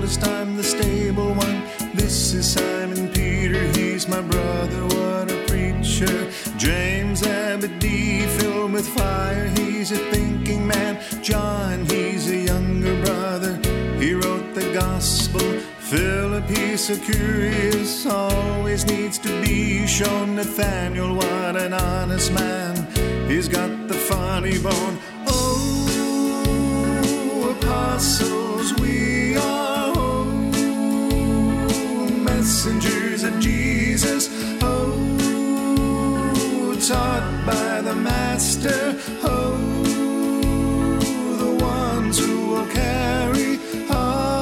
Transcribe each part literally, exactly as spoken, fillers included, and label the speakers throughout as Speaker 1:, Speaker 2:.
Speaker 1: oldest, I'm the stable one. This is Simon Peter, he's my brother, what a preacher. James Zebedee, filled with fire, he's a thinking man. John, he's a younger brother, he wrote the gospel. Philip, he's so curious, always needs to be shown. Nathaniel, what an honest man, he's got the funny bone. Oh, apostles we are, oh, messengers of Jesus, oh, taught by the Master, oh, the ones who will carry on.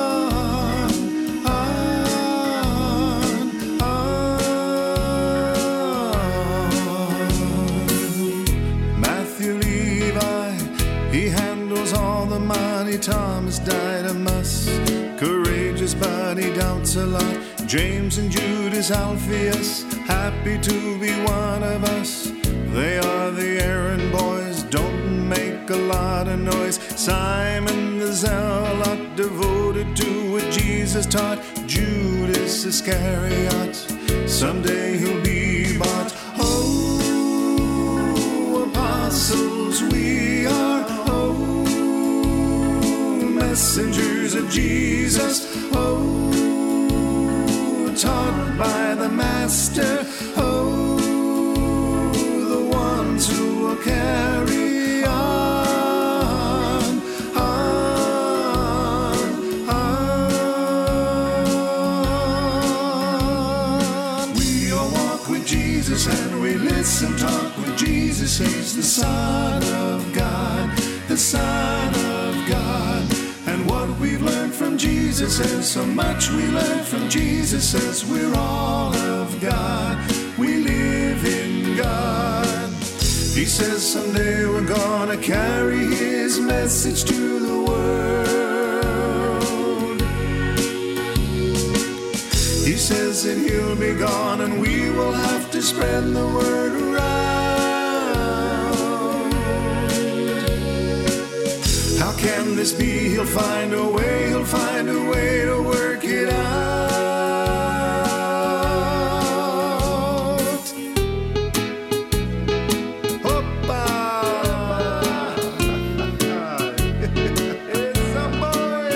Speaker 1: Thomas Didymus, courageous but he doubts a lot. James and Judas Alphaeus, happy to be one of us. They are the errand boys, don't make a lot of noise. Simon the Zealot, devoted to what Jesus taught. Judas Iscariot, someday he'll be bought. Oh, apostles we are, messengers of Jesus, oh, taught by the Master, oh, the ones who will carry on, on, on. We all walk with Jesus and we listen, talk with Jesus. He's the Son of God, the Son of God. And what we've learned from Jesus is so much we learn from Jesus is we're all of God. We live in God. He says someday we're gonna carry his message to the world. He says that he'll be gone and we will have to spread the word around. How can this be? He'll find a way, he'll find a way to work it out. Hoppa! It's a boy!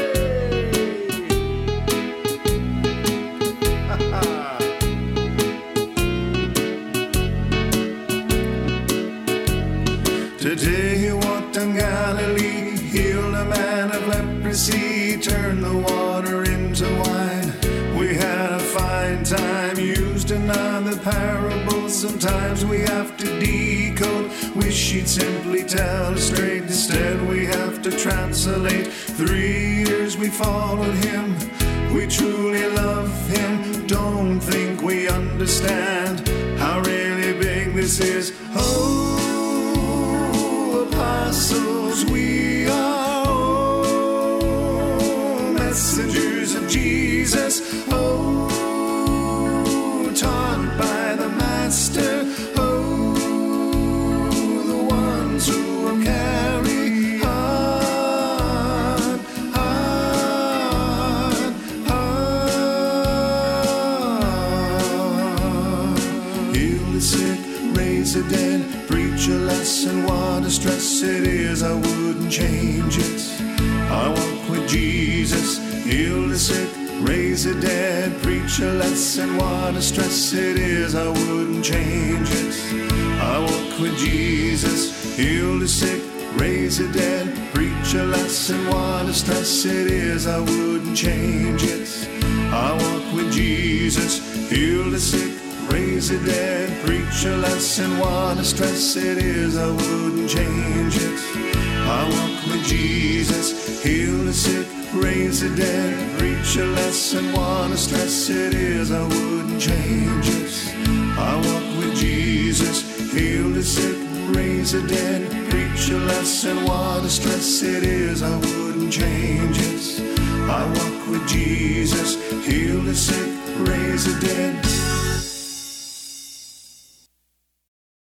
Speaker 1: Today he walked on Galilee, healed a man of leprosy, turned the water into wine. We had a fine time, used another parable. Sometimes we have to decode, wish he'd simply tell us straight. Instead we have to translate. Three years we followed him, we truly love him. Don't think we understand how really big this is. Oh, apostles we are, oh, messengers of Jesus, oh, taught by the Master, oh, the ones who will carry on, on, on. Heal the sick, raise the dead, preach a lesson, what a stress it is, I wouldn't change it. I walk with Jesus, heal the sick, raise the dead, preach a lesson, what a stress it is, I wouldn't change it. I walk with Jesus, heal the sick, raise the dead, preach a lesson, what a stress it is, I wouldn't change it. I walk with Jesus, heal the sick, raise the dead, preach a lesson, what a stress it is, I wouldn't change it. I walk with Jesus, heal the sick, raise the dead, preach a lesson, what a stress it is, I wouldn't change it. I walk with Jesus, heal the sick, raise the dead, preach a lesson, what a stress it is, I wouldn't change it. I walk with Jesus, heal the sick, raise the dead,